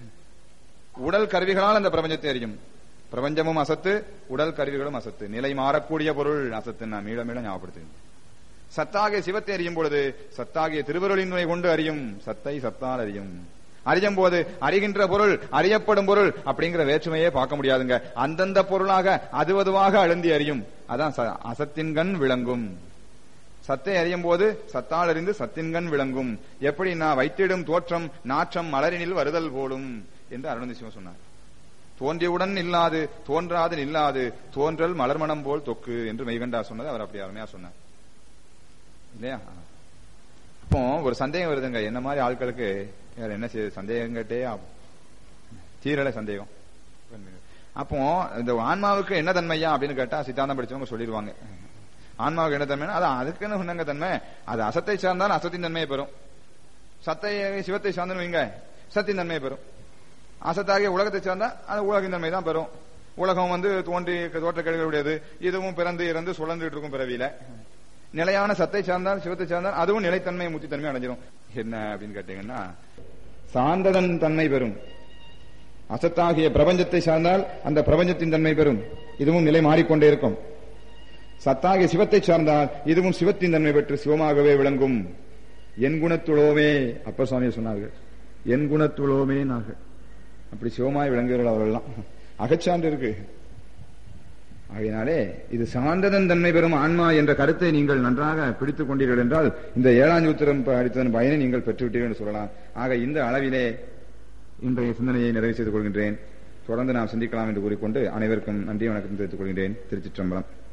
உடல் கருவிகளால் அந்த பிரபஞ்சத்தை அறியும். பிரபஞ்சமும் அசத்து, உடல் கருவிகளும் அசத்து. நிலை மாறக்கூடிய பொருள் அசத்து. நான் மீள மீள ஞாபகப்படுத்துகிறேன். சத்தாகிய சிவத்தை அறியும் பொழுது சத்தாகிய திருவருளின் துணை கொண்டு அறியும். சத்தை சத்தால் அறியும். அறியும் போது அறிகின்ற பொருள் அறியப்படும் பொருள் அப்படிங்கிற வேற்றுமையே பார்க்க முடியாதுங்க. அந்தந்த பொருளாக அதுவதுவாக அழுந்தி அறியும். அதான் அசத்தின்கண் விளங்கும். சத்தை அறியும் போது சத்தால் அறிந்து சத்தின்கண் விளங்கும். எப்படி நான் வைத்திடும் தோற்றம் நாற்றம் மலரினில் வருதல் போலும் என்று அருணந்தி சிவம் சொன்னார். தோன்றியவுடன் இல்லாது தோன்றாது நில்லாது தோன்றல் மலர்மணம் போல் தொக்கு என்று மெய்கண்டார் சொன்னது அவர் அப்படி அருமையா சொன்னார் இல்லையா? அப்போ ஒரு சந்தேகம் வருதுங்க, என்ன மாதிரி ஆட்களுக்கு வேற என்ன செய்யுது, சந்தேகம் கேட்டே ஆகும், தீரல சந்தேகம். அப்போ இந்த ஆன்மாவுக்கு என்ன தன்மையா அப்படின்னு கேட்டா சித்தாந்தம் படிச்சவங்க சொல்லிடுவாங்க. ஆன்மாவுக்கு என்ன தன்மை, அது அதுக்குன்னு சொன்னங்க தன்மை. அது அசத்தை சார்ந்தால் அசத்தின் தன்மையை பெறும். சத்தை சிவத்தை சார்ந்து வைங்க, சத்தின் தன்மையை பெறும். அசத்தாகிய உலகத்தை சார்ந்தா அது உலகின் தன்மை தான் பெறும். உலகம் தோற்ற கேடுகளுடையது, இதுவும் பிறந்து இறந்து சுழந்துட்டு இருக்கும் பிறவியில. நிலையான சத்தை சார்ந்தால் சிவத்தை சார்ந்தால் அதுவும் நிலைத்தன்மை முத்தி தன்மை அடைஞ்சிடும். என்ன அப்படின்னு கேட்டீங்கன்னா, சார்ந்ததன் தன்மை பெறும். அசத்தாகிய பிரபஞ்சத்தை சார்ந்தால் அந்த பிரபஞ்சத்தின் தன்மை பெறும், இதுவும் நிலை மாறிக்கொண்டே இருக்கும். சத்தாகிய சிவத்தை சார்ந்தால் இதுவும் சிவத்தின் தன்மை பெற்று சிவமாகவே விளங்கும். என் குணத்துளோமே அப்பர் சுவாமி சொன்னார்கள், என் குணத்துளோமே நாங்கள் அப்படி சிவமாய் விளங்குகிறார்கள். அவர்கள்லாம் அகச்சான்று இருக்கு. ஆகையினாலே இது சார்ந்ததன் தன்மை பெறும் ஆன்மா என்ற கருத்தை நீங்கள் நன்றாக பிடித்துக் கொண்டீர்கள் என்றால் இந்த 7ஆம் சூத்திரம் அடித்ததன் பயனை நீங்கள் பெற்றுவிட்டீர்கள் என்று சொல்லலாம். ஆக இந்த அளவிலே இன்றைய சிந்தனையை நிறைவு செய்து கொள்கின்றேன். தொடர்ந்து நாம் சிந்திக்கலாம் என்று கூறிக்கொண்டு அனைவருக்கும் நன்றி வணக்கம் தெரிவித்துக் கொள்கின்றேன். திருச்சிற்றம்பலம்.